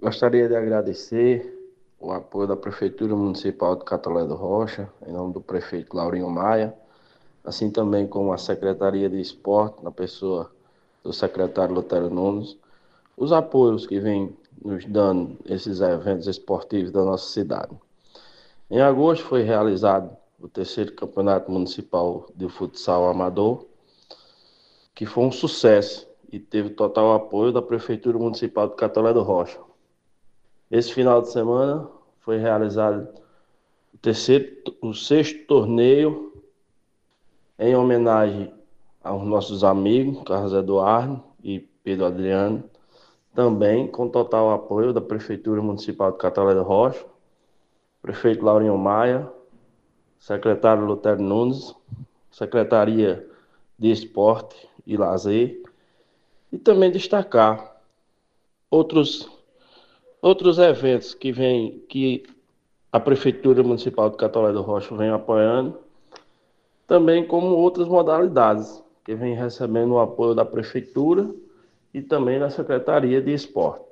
Gostaria de agradecer o apoio da Prefeitura Municipal de Catolé do Rocha, em nome do prefeito Laurinho Maia, assim também como a Secretaria de Esporte, na pessoa do secretário Lutero Nunes, os apoios que vêm nos dando esses eventos esportivos da nossa cidade. Em agosto foi realizado o terceiro Campeonato Municipal de Futsal Amador, que foi um sucesso e teve total apoio da Prefeitura Municipal de Catolé do Rocha. Esse final de semana foi realizado o sexto torneio em homenagem aos nossos amigos Carlos Eduardo e Pedro Adriano, também com total apoio da Prefeitura Municipal de Catolé do Rocha, prefeito Laurinho Maia, secretário Lutero Nunes, Secretaria de Esporte e Lazer, e também destacar outros eventos que a Prefeitura Municipal de Catolé do Rocha vem apoiando, também como outras modalidades, que vem recebendo o apoio da Prefeitura e também da Secretaria de Esporte.